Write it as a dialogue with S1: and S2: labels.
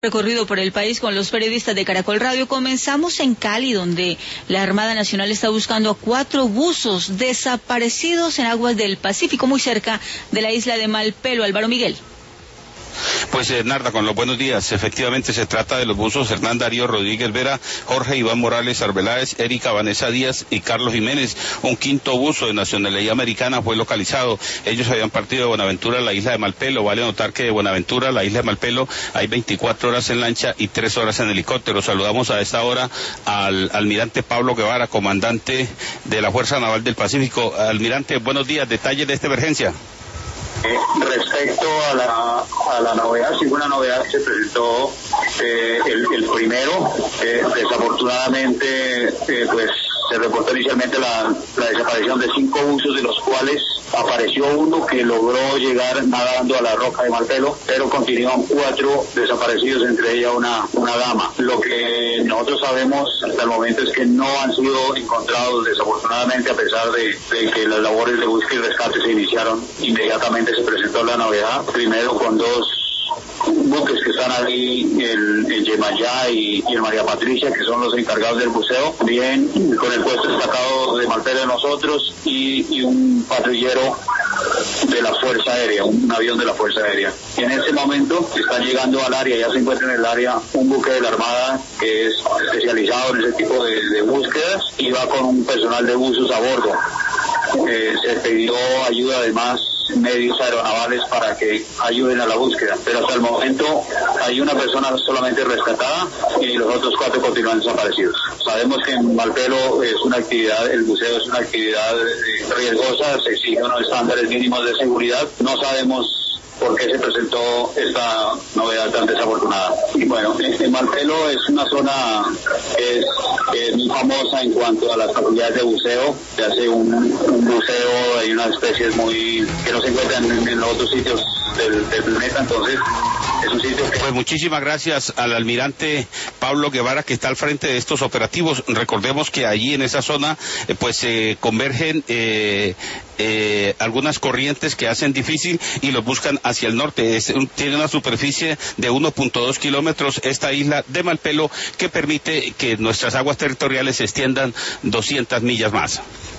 S1: Recorrido por el país con los periodistas de Caracol Radio. Comenzamos en Cali, donde la Armada Nacional está buscando a 4 buzos desaparecidos en aguas del Pacífico, muy cerca de la isla de Malpelo. Álvaro Miguel.
S2: Pues Narda, con los buenos días. Efectivamente se trata de los buzos Hernán Darío Rodríguez Vera, Jorge Iván Morales Arbeláez, Erika Vanessa Díaz y Carlos Jiménez. Un quinto buzo de nacionalidad americana fue localizado. Ellos habían partido de Buenaventura a la isla de Malpelo. Vale notar que de Buenaventura a la isla de Malpelo hay 24 horas en lancha y 3 horas en helicóptero. Saludamos a esta hora al almirante Pablo Guevara, comandante de la Fuerza Naval del Pacífico. Almirante, buenos días. Detalles de esta emergencia.
S3: Respecto a la novedad, sí, una novedad se presentó el primero. Desafortunadamente, pues se reportó inicialmente la desaparición de 5 buzos, de los cuales apareció uno que logró llegar nadando a la roca de Malpelo, pero continúan 4 desaparecidos, entre ellas una dama. Lo que nosotros sabemos hasta el momento es que no han sido encontrados, desafortunadamente, a pesar de que las labores de búsqueda y rescate se iniciaron. Inmediatamente se presentó la novedad, primero con 2 buques que están ahí, el Yemayá y el María Patricia, que son los encargados del buceo, bien con el puesto destacado de Malpelo de nosotros, y un patrullero de la Fuerza Aérea, un avión de la Fuerza Aérea. Y en este momento están llegando al área, ya se encuentra en el área un buque de la Armada que es especializado en ese tipo de búsquedas, y va con un personal de buzos a bordo. Se pidió ayuda, además, medios aeronavales para que ayuden a la búsqueda, pero hasta el momento hay una persona solamente rescatada y los otros 4 continúan desaparecidos. Sabemos que en Malpelo es una actividad, el buceo es una actividad riesgosa, se exigen unos estándares mínimos de seguridad. No sabemos por qué se presentó esta novedad tan desafortunada. Y bueno, en Malpelo es una zona que es muy famosa en cuanto a las capacidades de buceo. Se hace un buceo, hay unas especies que no se encuentran en los otros sitios del planeta, entonces es un sitio que...
S2: Pues muchísimas gracias al almirante Pablo Guevara, que está al frente de estos operativos. Recordemos que allí en esa zona pues se convergen algunas corrientes que hacen difícil y los buscan hacia el norte. Tiene una superficie de 1.2 kilómetros esta isla de Malpelo, que permite que nuestras aguas territoriales se extiendan 200 millas más.